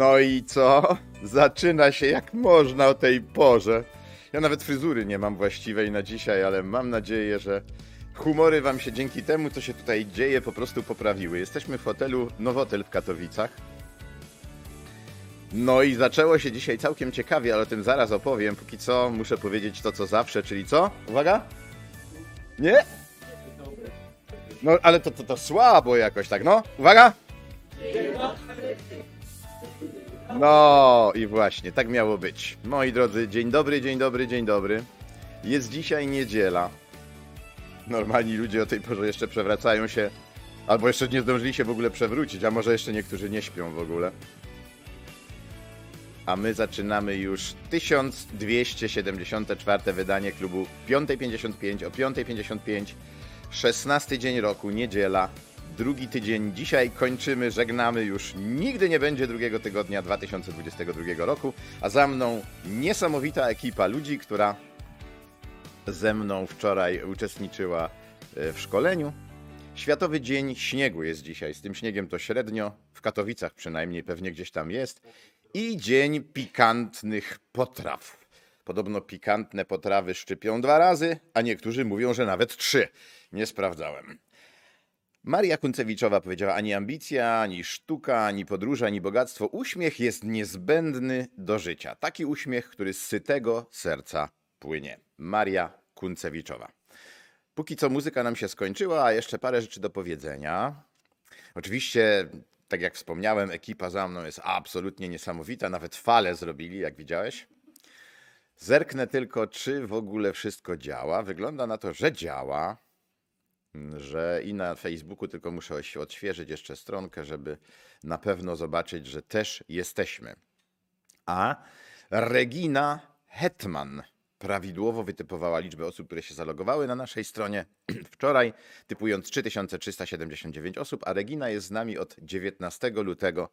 No i co? Zaczyna się jak można o tej porze. Ja nawet fryzury nie mam właściwej na dzisiaj, ale mam nadzieję, że humory wam się dzięki temu, co się tutaj dzieje, po prostu poprawiły. Jesteśmy w hotelu Nowotel w Katowicach. No i zaczęło się dzisiaj całkiem ciekawie, ale o tym zaraz opowiem. Póki co muszę powiedzieć to, co zawsze, czyli co? Uwaga! Nie? No, ale to słabo jakoś tak, no. Uwaga! No i właśnie, tak miało być. Moi drodzy, dzień dobry, dzień dobry, dzień dobry. Jest dzisiaj niedziela. Normalni ludzie o tej porze jeszcze przewracają się, albo jeszcze nie zdążyli się w ogóle przewrócić, a może jeszcze niektórzy nie śpią w ogóle. A my zaczynamy już 1274. wydanie klubu 5.55 o 5.55. 16 dzień roku, niedziela, drugi tydzień. Dzisiaj kończymy, żegnamy, już nigdy nie będzie drugiego tygodnia 2022 roku, a za mną niesamowita ekipa ludzi, która ze mną wczoraj uczestniczyła w szkoleniu. Światowy Dzień Śniegu jest dzisiaj, z tym śniegiem to średnio, w Katowicach przynajmniej, pewnie gdzieś tam jest. I Dzień Pikantnych Potraw. Podobno pikantne potrawy szczypią 2 razy, a niektórzy mówią, że nawet 3. Nie sprawdzałem. Maria Kunczewiczowa powiedziała: ani ambicja, ani sztuka, ani podróże, ani bogactwo. Uśmiech jest niezbędny do życia. Taki uśmiech, który z sytego serca płynie. Maria Kunczewiczowa. Póki co muzyka nam się skończyła, a jeszcze parę rzeczy do powiedzenia. Oczywiście, tak jak wspomniałem, ekipa za mną jest absolutnie niesamowita. Nawet falę zrobili, jak widziałeś. Zerknę tylko, czy w ogóle wszystko działa. Wygląda na to, że działa. Że i na Facebooku, tylko muszę odświeżyć jeszcze stronkę, żeby na pewno zobaczyć, że też jesteśmy. A Regina Hetman prawidłowo wytypowała liczbę osób, które się zalogowały na naszej stronie wczoraj, typując 3379 osób, a Regina jest z nami od 19 lutego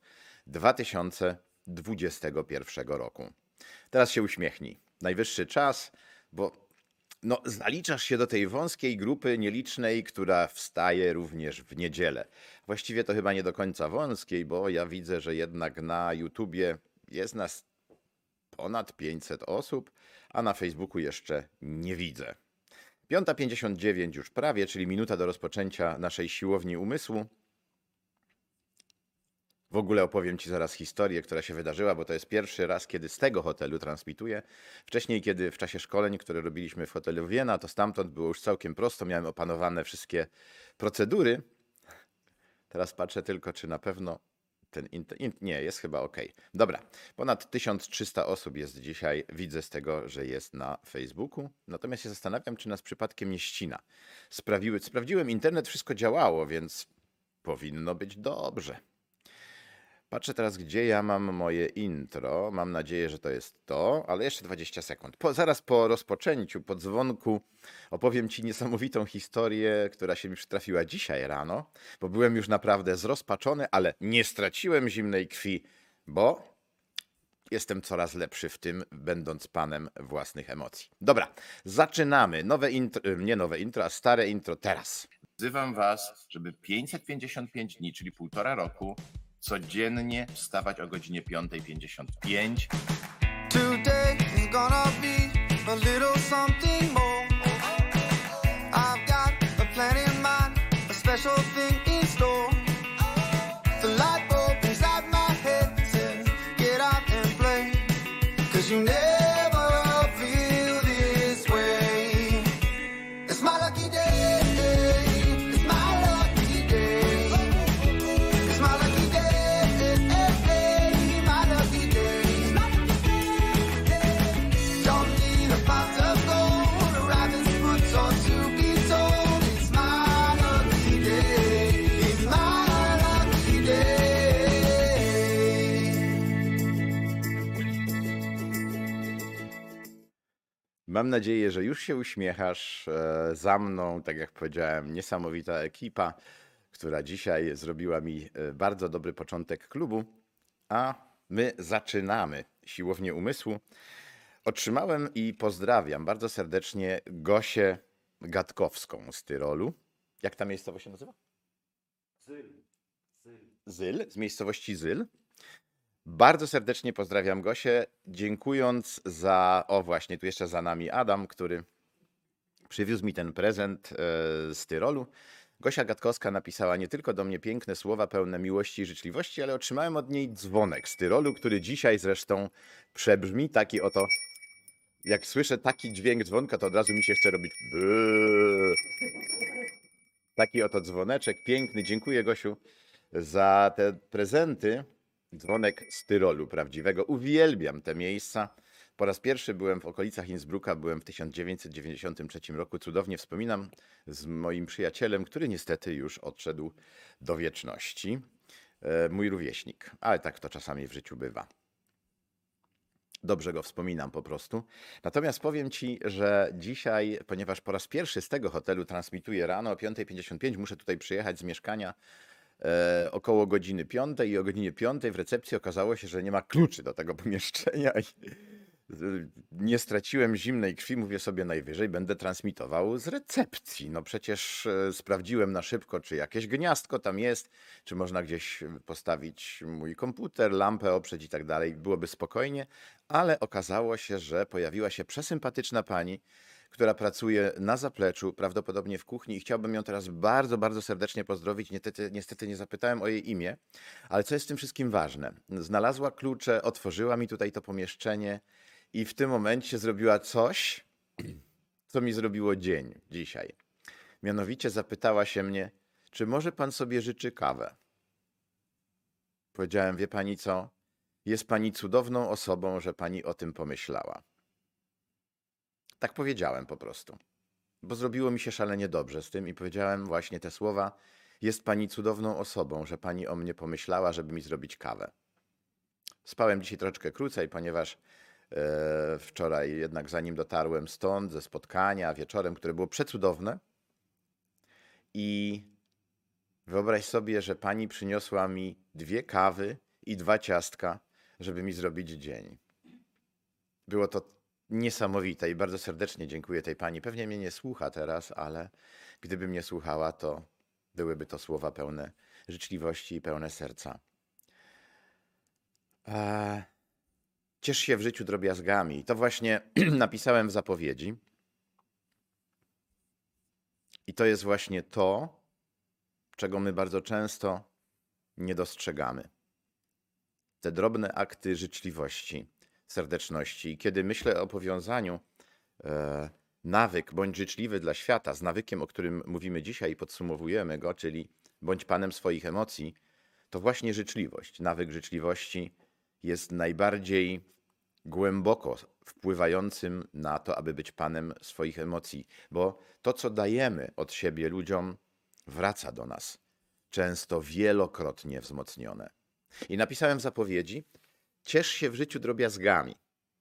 2021 roku. Teraz się uśmiechnij. Najwyższy czas, bo zaliczasz się do tej wąskiej grupy nielicznej, która wstaje również w niedzielę. Właściwie to chyba nie do końca wąskiej, bo ja widzę, że jednak na YouTubie jest nas ponad 500 osób, a na Facebooku jeszcze nie widzę. 5:59 już prawie, czyli minuta do rozpoczęcia naszej siłowni umysłu. W ogóle opowiem Ci zaraz historię, która się wydarzyła, bo to jest pierwszy raz, kiedy z tego hotelu transmituję. Wcześniej, kiedy w czasie szkoleń, które robiliśmy w hotelu Wiena, to stamtąd było już całkiem prosto, miałem opanowane wszystkie procedury. Teraz patrzę tylko, czy na pewno nie, jest chyba ok. Dobra, ponad 1300 osób jest dzisiaj, widzę z tego, że jest na Facebooku. Natomiast się zastanawiam, czy nas przypadkiem nie ścina. Sprawdziłem internet, wszystko działało, więc powinno być dobrze. Patrzę teraz, gdzie ja mam moje intro. Mam nadzieję, że to jest to, ale jeszcze 20 sekund. Zaraz po rozpoczęciu, po dzwonku opowiem Ci niesamowitą historię, która się mi przytrafiła dzisiaj rano, bo byłem już naprawdę zrozpaczony, ale nie straciłem zimnej krwi, bo jestem coraz lepszy w tym, będąc panem własnych emocji. Dobra, zaczynamy. Nie nowe intro, a stare intro teraz. Wzywam Was, żeby 555 dni, czyli 1,5 roku, codziennie wstawać o godzinie 5:55. Today is gonna be a little something more. I've got a plan in mind, a special thing in store. The light bulb inside my head says, get out and play, 'cause you never feel this way. It's my lucky day. It's my lucky day. It's my lucky day. My lucky day. Don't need a pot of gold, a rabbit's foot or to be told. It's my lucky day. It's my lucky day. Mam nadzieję, że już się uśmiechasz. Za mną, tak jak powiedziałem, niesamowita ekipa, która dzisiaj zrobiła mi bardzo dobry początek klubu, a my zaczynamy siłownię umysłu. Otrzymałem i pozdrawiam bardzo serdecznie Gosię Gatkowską z Tyrolu. Jak ta miejscowość się nazywa? Zyl. Z miejscowości Zyl. Bardzo serdecznie pozdrawiam Gosię, dziękując za, o właśnie, tu jeszcze za nami Adam, który przywiózł mi ten prezent z Tyrolu. Gosia Gatkowska napisała nie tylko do mnie piękne słowa pełne miłości i życzliwości, ale otrzymałem od niej dzwonek z Tyrolu, który dzisiaj zresztą przebrzmi taki oto. Jak słyszę taki dźwięk dzwonka, to od razu mi się chce robić brrr. Taki oto dzwoneczek piękny. Dziękuję Gosiu za te prezenty. Dzwonek z Tyrolu prawdziwego. Uwielbiam te miejsca. Po raz pierwszy byłem w okolicach Innsbrucka, byłem w 1993 roku. Cudownie wspominam z moim przyjacielem, który niestety już odszedł do wieczności. Mój rówieśnik, ale tak to czasami w życiu bywa. Dobrze go wspominam po prostu. Natomiast powiem Ci, że dzisiaj, ponieważ po raz pierwszy z tego hotelu transmituję rano o 5:55, muszę tutaj przyjechać z mieszkania około godziny 5 i o godzinie 5 w recepcji okazało się, że nie ma kluczy do tego pomieszczenia i nie straciłem zimnej krwi, mówię sobie najwyżej będę transmitował z recepcji. No przecież sprawdziłem na szybko, czy jakieś gniazdko tam jest, czy można gdzieś postawić mój komputer, lampę oprzeć i tak dalej. Byłoby spokojnie, ale okazało się, że pojawiła się przesympatyczna pani, która pracuje na zapleczu, prawdopodobnie w kuchni i chciałbym ją teraz bardzo, bardzo serdecznie pozdrowić. Niestety nie zapytałem o jej imię, ale co jest w tym wszystkim ważne? Znalazła klucze, otworzyła mi tutaj to pomieszczenie i w tym momencie zrobiła coś, co mi zrobiło dzień dzisiaj. Mianowicie zapytała się mnie, czy może pan sobie życzy kawę? Powiedziałem, wie pani co? Jest pani cudowną osobą, że pani o tym pomyślała. Tak powiedziałem po prostu, bo zrobiło mi się szalenie dobrze z tym i powiedziałem właśnie te słowa. Jest pani cudowną osobą, że pani o mnie pomyślała, żeby mi zrobić kawę. Spałem dzisiaj troszeczkę krócej, ponieważ wczoraj jednak zanim dotarłem stąd, ze spotkania wieczorem, które było przecudowne i wyobraź sobie, że pani przyniosła mi 2 kawy i 2 ciastka, żeby mi zrobić dzień. Było to niesamowite i bardzo serdecznie dziękuję tej pani. Pewnie mnie nie słucha teraz, ale gdyby mnie słuchała, to byłyby to słowa pełne życzliwości i pełne serca. Ciesz się w życiu drobiazgami. To właśnie napisałem w zapowiedzi. I to jest właśnie to, czego my bardzo często nie dostrzegamy. Te drobne akty życzliwości, serdeczności. I kiedy myślę o powiązaniu nawyk, bądź życzliwy dla świata, z nawykiem, o którym mówimy dzisiaj i podsumowujemy go, czyli bądź panem swoich emocji, to właśnie życzliwość, nawyk życzliwości jest najbardziej głęboko wpływającym na to, aby być panem swoich emocji, bo to, co dajemy od siebie ludziom, wraca do nas, często wielokrotnie wzmocnione. I napisałem w zapowiedzi, ciesz się w życiu drobiazgami,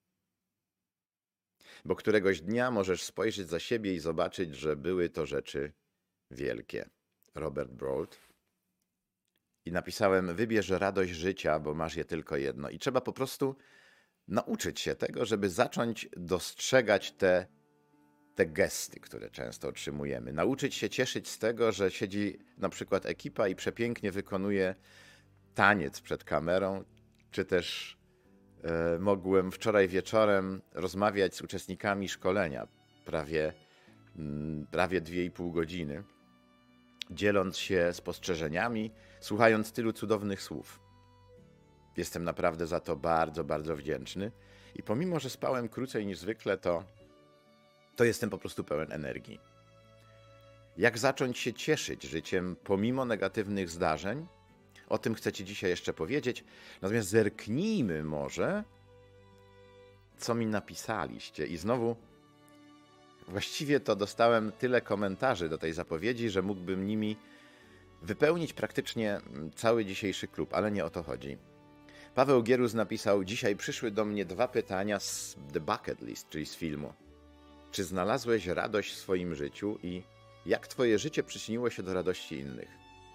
bo któregoś dnia możesz spojrzeć za siebie i zobaczyć, że były to rzeczy wielkie. Robert Brault. I napisałem, wybierz radość życia, bo masz je tylko jedno. I trzeba po prostu nauczyć się tego, żeby zacząć dostrzegać te gesty, które często otrzymujemy. Nauczyć się cieszyć z tego, że siedzi na przykład ekipa i przepięknie wykonuje taniec przed kamerą, czy też mogłem wczoraj wieczorem rozmawiać z uczestnikami szkolenia prawie 2,5 godziny, dzieląc się spostrzeżeniami, słuchając tylu cudownych słów. Jestem naprawdę za to bardzo, bardzo wdzięczny i pomimo, że spałem krócej niż zwykle, to jestem po prostu pełen energii. Jak zacząć się cieszyć życiem pomimo negatywnych zdarzeń? O tym chcę Ci dzisiaj jeszcze powiedzieć. Natomiast zerknijmy może, co mi napisaliście. I znowu, właściwie to dostałem tyle komentarzy do tej zapowiedzi, że mógłbym nimi wypełnić praktycznie cały dzisiejszy klub, ale nie o to chodzi. Paweł Gierus napisał, dzisiaj przyszły do mnie 2 pytania z The Bucket List, czyli z filmu. Czy znalazłeś radość w swoim życiu i jak Twoje życie przyczyniło się do radości innych?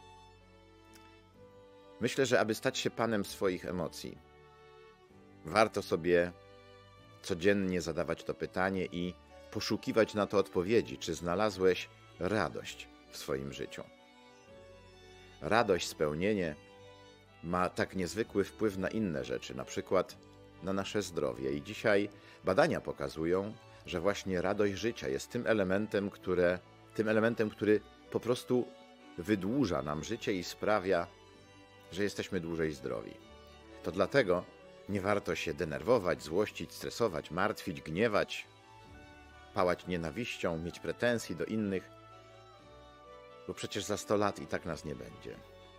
Myślę, że aby stać się panem swoich emocji, warto sobie codziennie zadawać to pytanie i poszukiwać na to odpowiedzi, czy znalazłeś radość w swoim życiu. Radość, spełnienie, ma tak niezwykły wpływ na inne rzeczy, na przykład na nasze zdrowie. I dzisiaj badania pokazują, że właśnie radość życia jest tym elementem, który po prostu wydłuża nam życie i sprawia, że jesteśmy dłużej zdrowi. To dlatego nie warto się denerwować, złościć, stresować, martwić, gniewać, pałać nienawiścią, mieć pretensji do innych, bo przecież za 100 lat i tak nas nie będzie.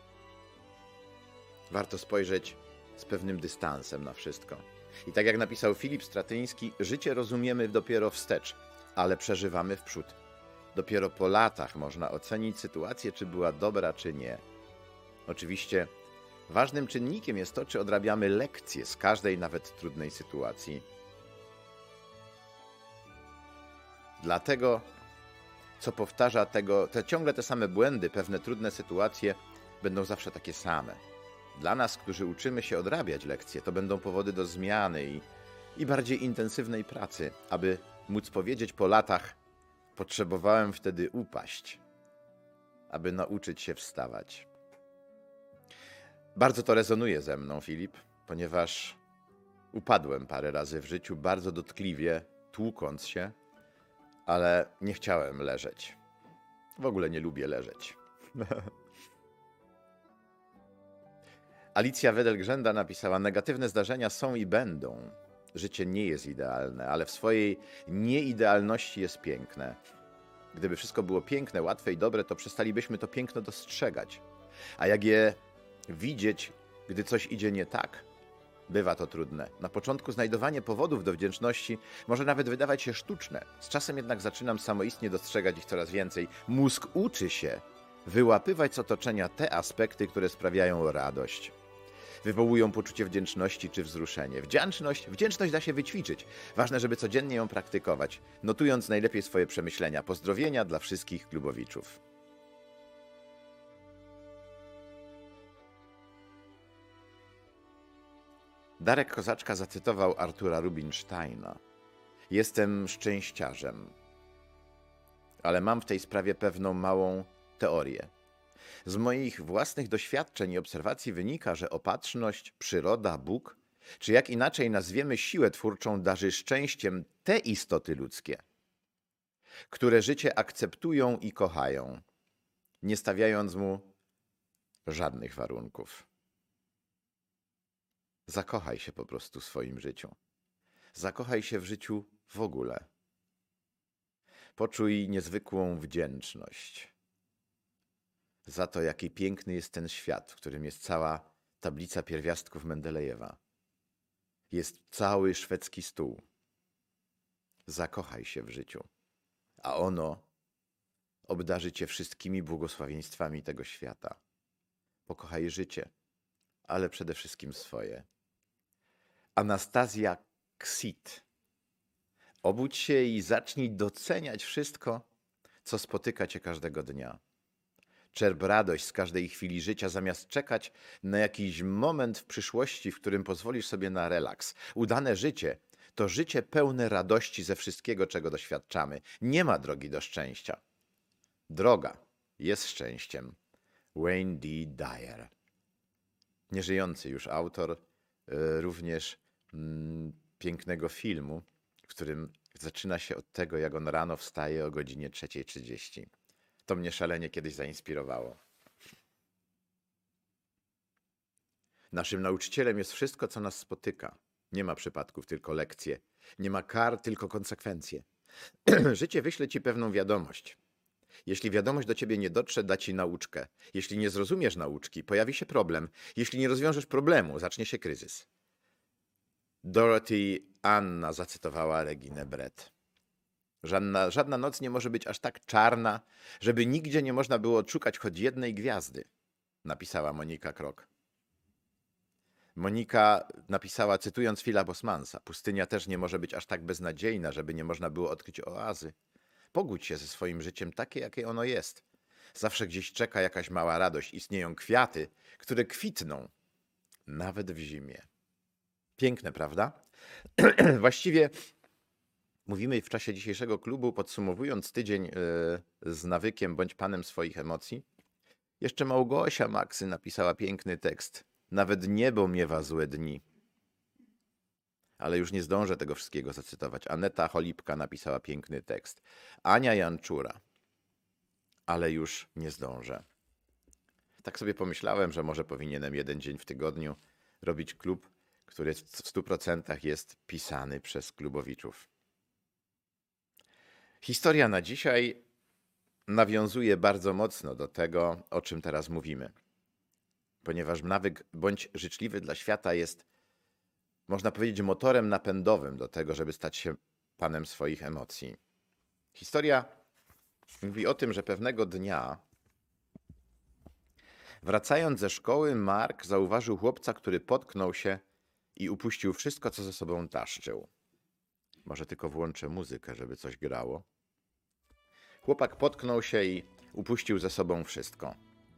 Warto spojrzeć z pewnym dystansem na wszystko. I tak jak napisał Filip Stratyński, życie rozumiemy dopiero wstecz, ale przeżywamy w przód. Dopiero po latach można ocenić sytuację, czy była dobra, czy nie. Oczywiście ważnym czynnikiem jest to, czy odrabiamy lekcje z każdej, nawet trudnej sytuacji. Dlatego, co powtarza ciągle te same błędy, pewne trudne sytuacje będą zawsze takie same. Dla nas, którzy uczymy się odrabiać lekcje, to będą powody do zmiany i bardziej intensywnej pracy, aby móc powiedzieć po latach: potrzebowałem wtedy upaść, aby nauczyć się wstawać. Bardzo to rezonuje ze mną, Filip, ponieważ upadłem parę razy w życiu bardzo dotkliwie, tłukąc się, ale nie chciałem leżeć. W ogóle nie lubię leżeć. Alicja Wedel-Grzęda napisała: negatywne zdarzenia są i będą. Życie nie jest idealne, ale w swojej nieidealności jest piękne. Gdyby wszystko było piękne, łatwe i dobre, to przestalibyśmy to piękno dostrzegać. A jak je widzieć, gdy coś idzie nie tak, bywa to trudne. Na początku znajdowanie powodów do wdzięczności może nawet wydawać się sztuczne. Z czasem jednak zaczynam samoistnie dostrzegać ich coraz więcej. Mózg uczy się wyłapywać z otoczenia te aspekty, które sprawiają radość. Wywołują poczucie wdzięczności czy wzruszenie. Wdzięczność da się wyćwiczyć. Ważne, żeby codziennie ją praktykować, notując najlepiej swoje przemyślenia. Pozdrowienia dla wszystkich klubowiczów. Darek Kozaczka zacytował Artura Rubinsteina. Jestem szczęściarzem, ale mam w tej sprawie pewną małą teorię. Z moich własnych doświadczeń i obserwacji wynika, że opatrzność, przyroda, Bóg, czy jak inaczej nazwiemy siłę twórczą, darzy szczęściem te istoty ludzkie, które życie akceptują i kochają, nie stawiając mu żadnych warunków. Zakochaj się po prostu w swoim życiu. Zakochaj się w życiu w ogóle. Poczuj niezwykłą wdzięczność za to, jaki piękny jest ten świat, w którym jest cała tablica pierwiastków Mendelejewa. Jest cały szwedzki stół. Zakochaj się w życiu, a ono obdarzy cię wszystkimi błogosławieństwami tego świata. Pokochaj życie, ale przede wszystkim swoje. Anastazja Ksit. Obudź się i zacznij doceniać wszystko, co spotyka cię każdego dnia. Czerp radość z każdej chwili życia, zamiast czekać na jakiś moment w przyszłości, w którym pozwolisz sobie na relaks. Udane życie to życie pełne radości ze wszystkiego, czego doświadczamy. Nie ma drogi do szczęścia. Droga jest szczęściem. Wayne D. Dyer. Nieżyjący już autor również pięknego filmu, w którym zaczyna się od tego, jak on rano wstaje o godzinie 3:30. To mnie szalenie kiedyś zainspirowało. Naszym nauczycielem jest wszystko, co nas spotyka. Nie ma przypadków, tylko lekcje. Nie ma kar, tylko konsekwencje. Życie wyśle ci pewną wiadomość. Jeśli wiadomość do ciebie nie dotrze, da ci nauczkę. Jeśli nie zrozumiesz nauczki, pojawi się problem. Jeśli nie rozwiążesz problemu, zacznie się kryzys. Dorothy Anna zacytowała Reginę Brett. Żadna noc nie może być aż tak czarna, żeby nigdzie nie można było odszukać choć jednej gwiazdy, napisała Monika Krok. Monika napisała, cytując Phila Bosmansa: pustynia też nie może być aż tak beznadziejna, żeby nie można było odkryć oazy. Pogódź się ze swoim życiem takie, jakie ono jest. Zawsze gdzieś czeka jakaś mała radość. Istnieją kwiaty, które kwitną, nawet w zimie. Piękne, prawda? Właściwie mówimy w czasie dzisiejszego klubu, podsumowując tydzień z nawykiem bądź panem swoich emocji. Jeszcze Małgosia Maksy napisała piękny tekst. Nawet niebo miewa złe dni. Ale już nie zdążę tego wszystkiego zacytować. Aneta Cholipka napisała piękny tekst. Ania Janczura. Ale już nie zdążę. Tak sobie pomyślałem, że może powinienem jeden dzień w tygodniu robić klub, który w 100% jest pisany przez klubowiczów. Historia na dzisiaj nawiązuje bardzo mocno do tego, o czym teraz mówimy. Ponieważ nawyk bądź życzliwy dla świata jest, można powiedzieć, motorem napędowym do tego, żeby stać się panem swoich emocji. Historia mówi o tym, że pewnego dnia, wracając ze szkoły, Mark zauważył chłopca, który potknął się i upuścił wszystko, co ze sobą taszczył. Może tylko włączę muzykę, żeby coś grało. Chłopak potknął się i upuścił ze sobą wszystko.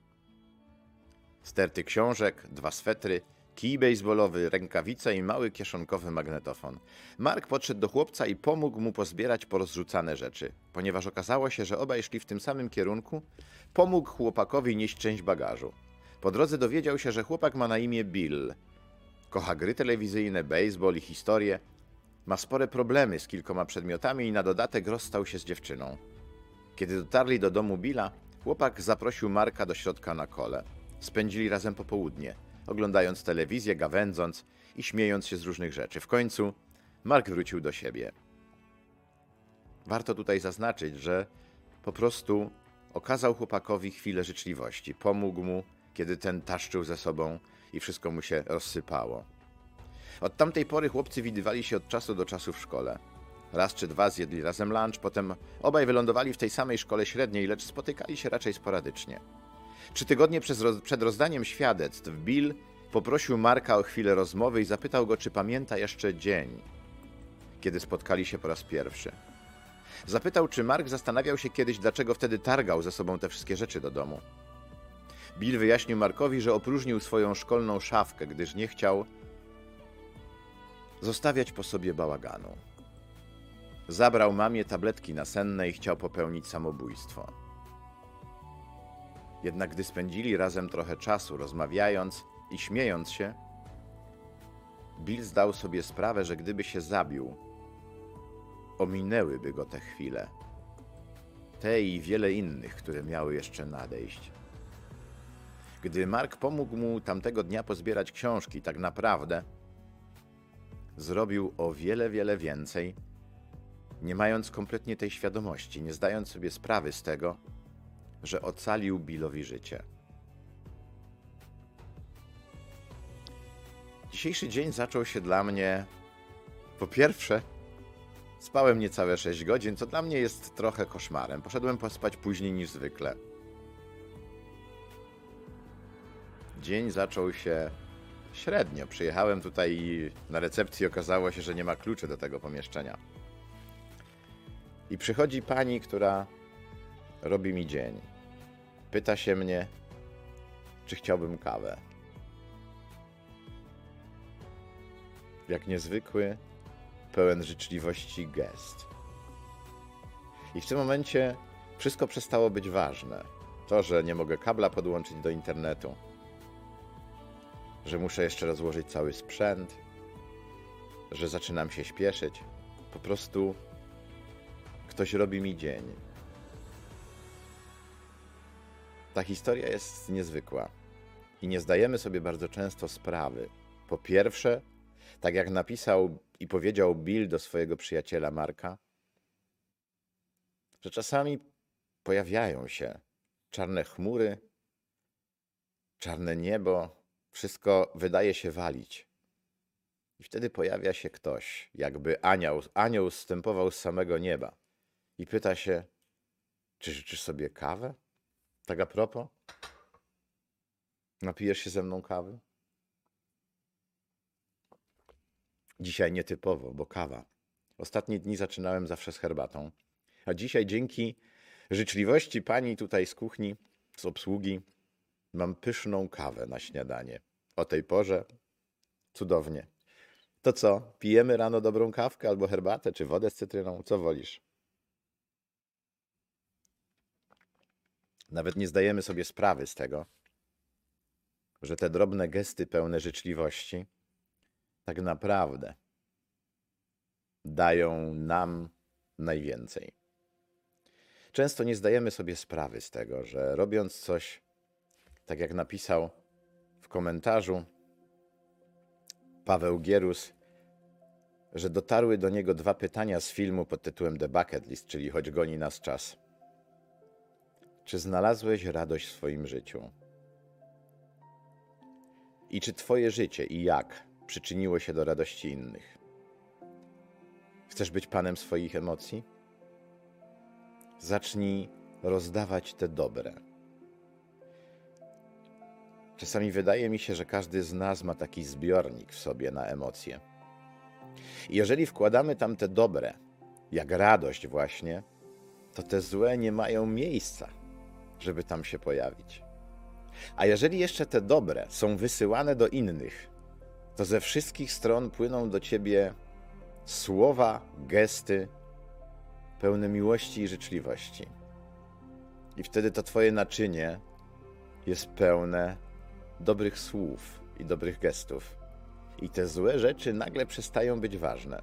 Sterty książek, 2 swetry, kij bejsbolowy, rękawice i mały kieszonkowy magnetofon. Mark podszedł do chłopca i pomógł mu pozbierać porozrzucane rzeczy. Ponieważ okazało się, że obaj szli w tym samym kierunku, pomógł chłopakowi nieść część bagażu. Po drodze dowiedział się, że chłopak ma na imię Bill. Kocha gry telewizyjne, bejsbol i historię. Ma spore problemy z kilkoma przedmiotami i na dodatek rozstał się z dziewczyną. Kiedy dotarli do domu Billa, chłopak zaprosił Marka do środka na kole. Spędzili razem popołudnie, oglądając telewizję, gawędząc i śmiejąc się z różnych rzeczy. W końcu Mark wrócił do siebie. Warto tutaj zaznaczyć, że po prostu okazał chłopakowi chwilę życzliwości. Pomógł mu, kiedy ten taszczył ze sobą i wszystko mu się rozsypało. Od tamtej pory chłopcy widywali się od czasu do czasu w szkole. Raz czy dwa zjedli razem lunch, potem obaj wylądowali w tej samej szkole średniej, lecz spotykali się raczej sporadycznie. 3 tygodnie przed rozdaniem świadectw Bill poprosił Marka o chwilę rozmowy i zapytał go, czy pamięta jeszcze dzień, kiedy spotkali się po raz pierwszy. Zapytał, czy Mark zastanawiał się kiedyś, dlaczego wtedy targał ze sobą te wszystkie rzeczy do domu. Bill wyjaśnił Markowi, że opróżnił swoją szkolną szafkę, gdyż nie chciał zostawiać po sobie bałaganu. Zabrał mamie tabletki nasenne i chciał popełnić samobójstwo. Jednak gdy spędzili razem trochę czasu, rozmawiając i śmiejąc się, Bill zdał sobie sprawę, że gdyby się zabił, ominęłyby go te chwile. Te i wiele innych, które miały jeszcze nadejść. Gdy Mark pomógł mu tamtego dnia pozbierać książki, tak naprawdę zrobił o wiele, wiele więcej, nie mając kompletnie tej świadomości, nie zdając sobie sprawy z tego, że ocalił Billowi życie. Dzisiejszy dzień zaczął się dla mnie... Po pierwsze, spałem niecałe 6 godzin, co dla mnie jest trochę koszmarem. Poszedłem pospać później niż zwykle. Dzień zaczął się średnio. Przyjechałem tutaj i na recepcji okazało się, że nie ma kluczy do tego pomieszczenia. I przychodzi pani, która robi mi dzień. Pyta się mnie, czy chciałbym kawę. Jak niezwykły, pełen życzliwości gest. I w tym momencie wszystko przestało być ważne. To, że nie mogę kabla podłączyć do internetu, że muszę jeszcze rozłożyć cały sprzęt, że zaczynam się śpieszyć. Po prostu ktoś robi mi dzień. Ta historia jest niezwykła i nie zdajemy sobie bardzo często sprawy. Po pierwsze, tak jak napisał i powiedział Bill do swojego przyjaciela Marka, że czasami pojawiają się czarne chmury, czarne niebo, wszystko wydaje się walić. I wtedy pojawia się ktoś, jakby anioł zstępował z samego nieba i pyta się, czy życzysz sobie kawę? Tak a propos, napijesz się ze mną kawy? Dzisiaj nietypowo, bo kawa. Ostatnie dni zaczynałem zawsze z herbatą, a dzisiaj dzięki życzliwości pani tutaj z kuchni, z obsługi, mam pyszną kawę na śniadanie. O tej porze cudownie. To co, pijemy rano dobrą kawkę albo herbatę, czy wodę z cytryną? Co wolisz? Nawet nie zdajemy sobie sprawy z tego, że te drobne gesty pełne życzliwości tak naprawdę dają nam najwięcej. Często nie zdajemy sobie sprawy z tego, że robiąc coś, tak jak napisał w komentarzu Paweł Gierus, że dotarły do niego 2 pytania z filmu pod tytułem The Bucket List, czyli Choć goni nas czas. Czy znalazłeś radość w swoim życiu? I czy twoje życie i jak przyczyniło się do radości innych? Chcesz być panem swoich emocji? Zacznij rozdawać te dobre. Czasami wydaje mi się, że każdy z nas ma taki zbiornik w sobie na emocje. I jeżeli wkładamy tam te dobre, jak radość właśnie, to te złe nie mają miejsca, żeby tam się pojawić. A jeżeli jeszcze te dobre są wysyłane do innych, to ze wszystkich stron płyną do ciebie słowa, gesty pełne miłości i życzliwości. I wtedy to twoje naczynie jest pełne dobrych słów i dobrych gestów. I te złe rzeczy nagle przestają być ważne.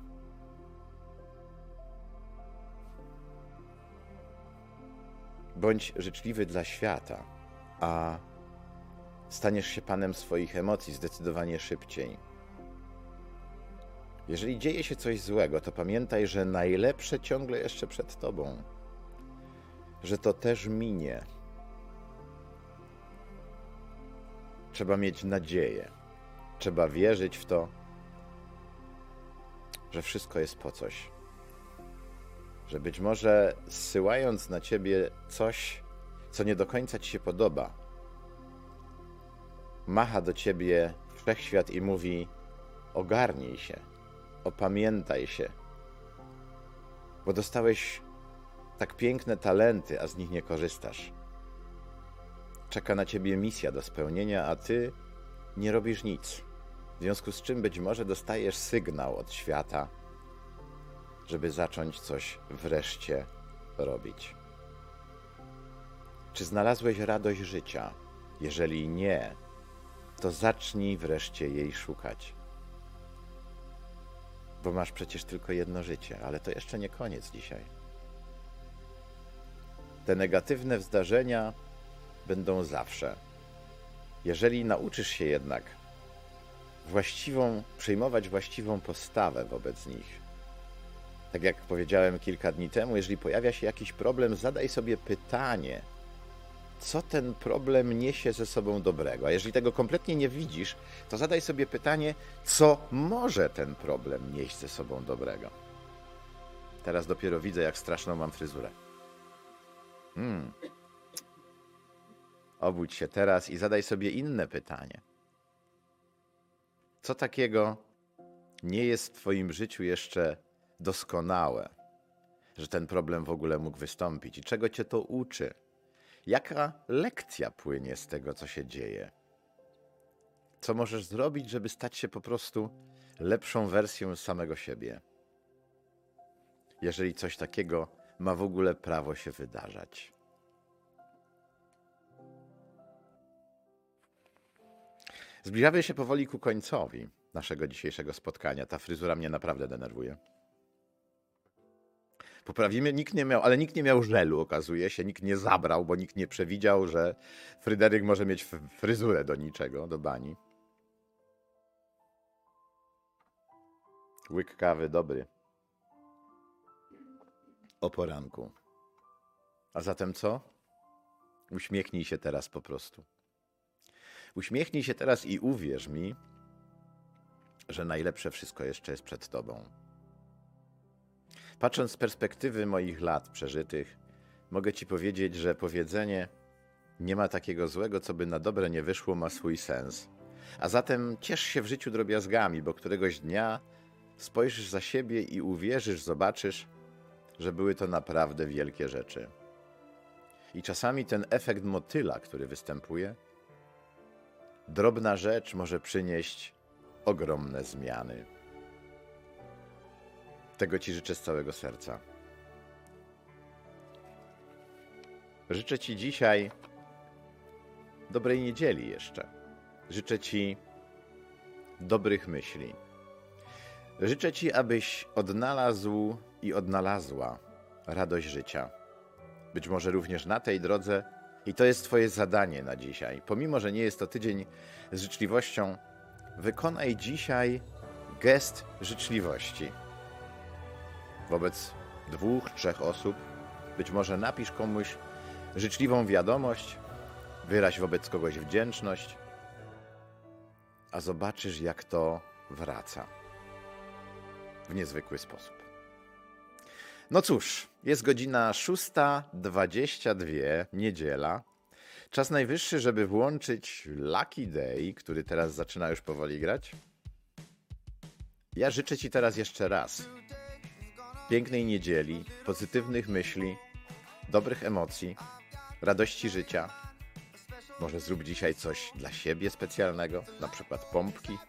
Bądź życzliwy dla świata, a staniesz się panem swoich emocji zdecydowanie szybciej. Jeżeli dzieje się coś złego, to pamiętaj, że najlepsze ciągle jeszcze przed tobą. Że to też minie. Trzeba mieć nadzieję. Trzeba wierzyć w to, że wszystko jest po coś. Że być może zsyłając na ciebie coś, co nie do końca ci się podoba, macha do ciebie wszechświat i mówi: ogarnij się, opamiętaj się, bo dostałeś tak piękne talenty, a z nich nie korzystasz. Czeka na ciebie misja do spełnienia, a ty nie robisz nic. W związku z czym być może dostajesz sygnał od świata, żeby zacząć coś wreszcie robić. Czy znalazłeś radość życia? Jeżeli nie, to zacznij wreszcie jej szukać. Bo masz przecież tylko jedno życie, ale to jeszcze nie koniec dzisiaj. Te negatywne zdarzenia będą zawsze. Jeżeli nauczysz się jednak przyjmować właściwą postawę wobec nich. Tak jak powiedziałem kilka dni temu, jeżeli pojawia się jakiś problem, zadaj sobie pytanie, co ten problem niesie ze sobą dobrego. A jeżeli tego kompletnie nie widzisz, to zadaj sobie pytanie, co może ten problem nieść ze sobą dobrego. Teraz dopiero widzę, jak straszną mam fryzurę. Obudź się teraz i zadaj sobie inne pytanie. Co takiego nie jest w twoim życiu jeszcze doskonałe, że ten problem w ogóle mógł wystąpić? I czego cię to uczy? Jaka lekcja płynie z tego, co się dzieje? Co możesz zrobić, żeby stać się po prostu lepszą wersją samego siebie? Jeżeli coś takiego ma w ogóle prawo się wydarzać. Zbliżamy się powoli ku końcowi naszego dzisiejszego spotkania. Ta fryzura mnie naprawdę denerwuje. Poprawimy, nikt nie miał żelu, okazuje się, nikt nie zabrał, bo nikt nie przewidział, że Fryderyk może mieć fryzurę do niczego, do bani. Łyk kawy dobry. O poranku. A zatem co? Uśmiechnij się teraz po prostu. Uśmiechnij się teraz i uwierz mi, że najlepsze wszystko jeszcze jest przed tobą. Patrząc z perspektywy moich lat przeżytych, mogę ci powiedzieć, że powiedzenie nie ma takiego złego, co by na dobre nie wyszło, ma swój sens. A zatem ciesz się w życiu drobiazgami, bo któregoś dnia spojrzysz za siebie i uwierzysz, zobaczysz, że były to naprawdę wielkie rzeczy. I czasami ten efekt motyla, który występuje, drobna rzecz może przynieść ogromne zmiany. Tego ci życzę z całego serca. Życzę ci dzisiaj dobrej niedzieli jeszcze. życzę Ci dobrych myśli. Życzę Ci, abyś odnalazł i odnalazła radość życia. Być może również na tej drodze, i to jest Twoje zadanie na dzisiaj. Pomimo, że nie jest to tydzień z życzliwością, wykonaj dzisiaj gest życzliwości. Wobec 2-3 osób, być może napisz komuś życzliwą wiadomość, wyraź wobec kogoś wdzięczność, a zobaczysz, jak to wraca w niezwykły sposób. No cóż, jest godzina 6:22, niedziela. Czas najwyższy, żeby włączyć Lucky Day, który teraz zaczyna już powoli grać. Ja życzę Ci teraz jeszcze raz pięknej niedzieli, pozytywnych myśli, dobrych emocji, radości życia. Może zrób dzisiaj coś dla siebie specjalnego, na przykład pompki,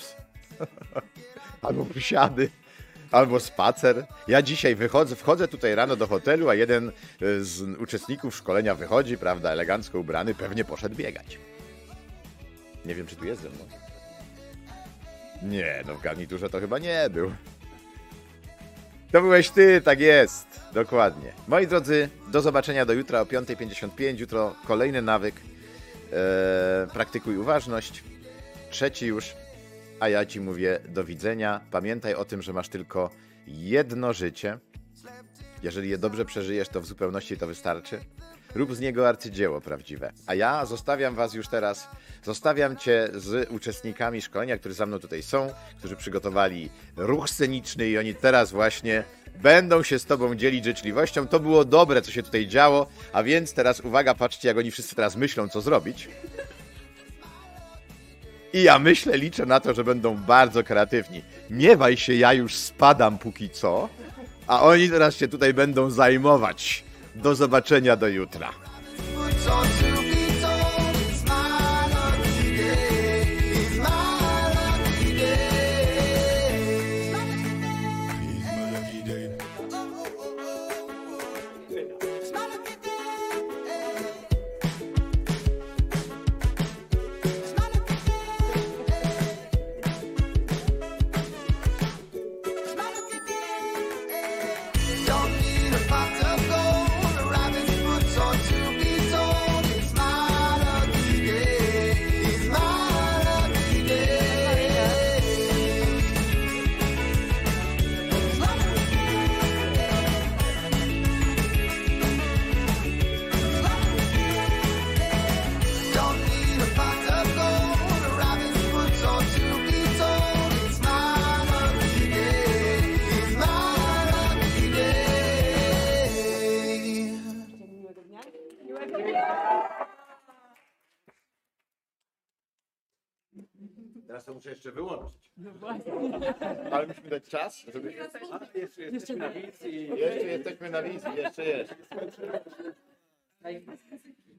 albo przysiady, albo spacer. Ja dzisiaj wchodzę tutaj rano do hotelu, a jeden z uczestników szkolenia wychodzi, prawda, elegancko ubrany, pewnie poszedł biegać. Nie wiem, czy tu jest ze mną. Nie, no w garniturze to chyba nie był. To byłeś ty, tak jest. Dokładnie. Moi drodzy, do zobaczenia do jutra o 5:55. Jutro kolejny nawyk. Praktykuj uważność. 3 już. A ja Ci mówię do widzenia. Pamiętaj o tym, że masz tylko jedno życie. Jeżeli je dobrze przeżyjesz, to w zupełności to wystarczy. Rób z niego arcydzieło prawdziwe. A ja zostawiam Was już teraz, zostawiam Cię z uczestnikami szkolenia, którzy za mną tutaj są, którzy przygotowali ruch sceniczny i oni teraz właśnie będą się z Tobą dzielić życzliwością. To było dobre, co się tutaj działo, a więc teraz uwaga, patrzcie, jak oni wszyscy teraz myślą, co zrobić. I ja myślę, liczę na to, że będą bardzo kreatywni. Nie baj się, ja już spadam póki co, a oni teraz się tutaj będą zajmować. Do zobaczenia do jutra. Teraz to muszę jeszcze wyłączyć. No właśnie. Ale musimy dać czas, żeby... Jeszcze jesteśmy na wizji. Jeszcze jesteśmy na wizji, jeszcze jest.